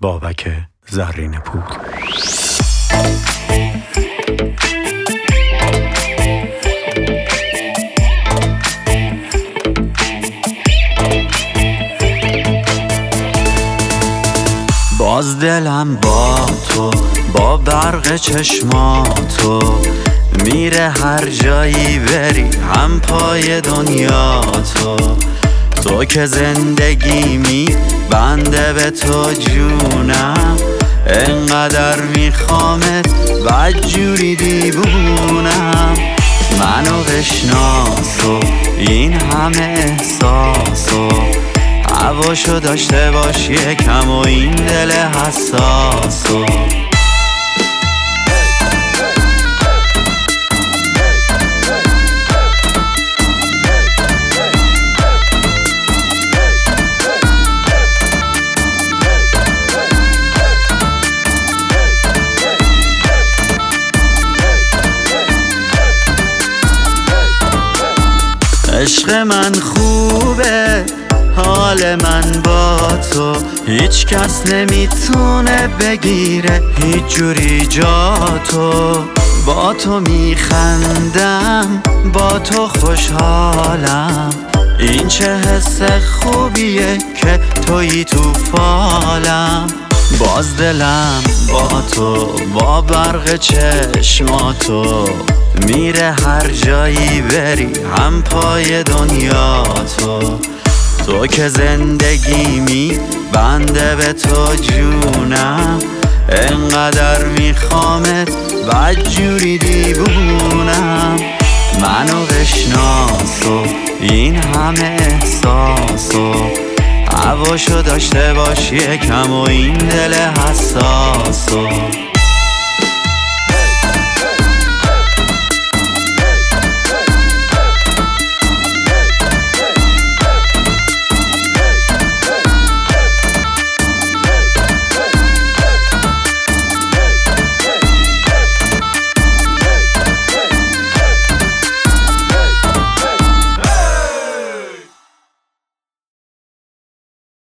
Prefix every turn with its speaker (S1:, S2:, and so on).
S1: بابک زرین پور. باز دلم با تو، با برق چشماتو میره هر جایی بری، هم پای دنیا تو که زندگیمی بنده به تو جونم، انقدر میخوامت بدجوری دیوونم. منو بشناس و این همه احساسو هواشو داشته باش یکم و این دل حساسو. عشق من خوبه، حال من با تو هیچ کس نمیتونه بگیره هیچ جوری جا تو. با تو میخندم، با تو خوشحالم، این چه حس خوبیه که تویی تو فالم. باز دلم با تو، با برق چشماتو میره هر جایی بری، هم پای دنیا تو که زندگیمی بنده به تو جونم، انقدر میخوامت بدجوری دیوونم. منو بشناس و این همه احساسو هواشو داشته باش یکم و این دل حساسو.